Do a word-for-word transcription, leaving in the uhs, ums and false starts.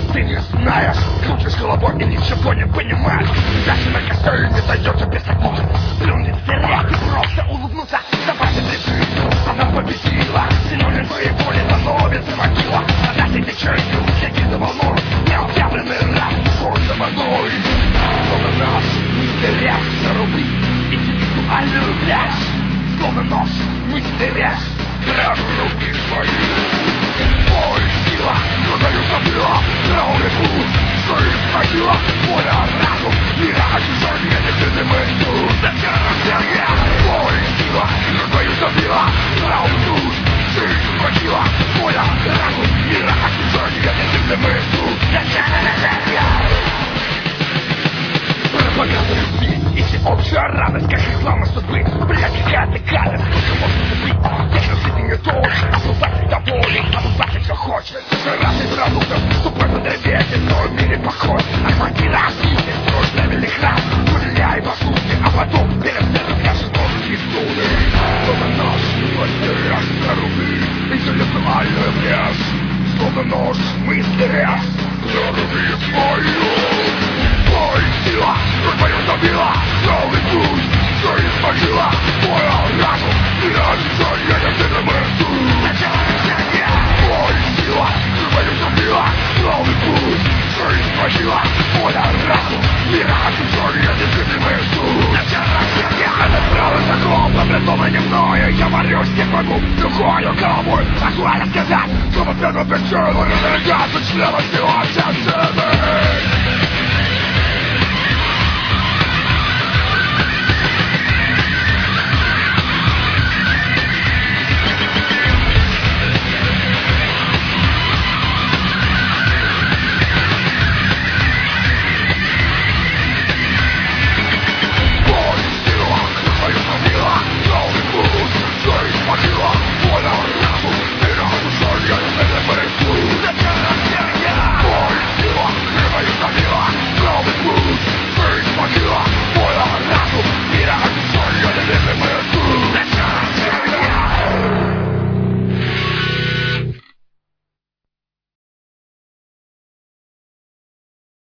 Ты не знаешь, крутишь головой и ничего не понимаешь. Дальше на костер не зайдешь без огня. Плюнет зря, ты просто улыбнулся. Давай ты прибыл, она победила. Синоним твоей воли становится могила. Она ты теченью, следи за волной. Необъявленный раб, скоро за водой. Словно нож, мысли режь за рубли. Интеллектуальную грязь. Словно нож, мысли режь. Прямо руки твои. Ой, сила, продаю забыла. Траурный путь, что исходила. Воля, разум, мира, ощущение, невидимый суд. Зачем рождение? Ой, сила, продаю забыла. Траурный путь, что исходила. Воля, разум, мира, ощущение, невидимый суд. Зачем рождение? Пропаганда любви и всеобщая радость, как реклама судьбы. Блядь, какая-то гадость, сколько можно убить. Если жизнь не должен, обладатель доволен, обладатель все хочет. Разный продуктов, тупой потребитель, но в мире похож. А квартира активнее, строишь левели храм. Выделяй по сути, а потом перед центром я шестом рисуны. Словно нож, мысли рез на рубли, интеллектуальную грязь. Словно нож, мысли рез на рубли твою. Ой, сила, твою забила, новый путь, что испортила. Твоя разум, мира, ощущение, невидимый суд. Зачем рождение? Ой, сила, твою забила, новый путь, что испортила. Твоя разум, мира, ощущение, невидимый суд. Зачем рождение? Это правый закон, образованный мною. Я борюсь, не могу, другою головой. Актуально сказать, чтобы первую причину не нарекаться членом всего системы.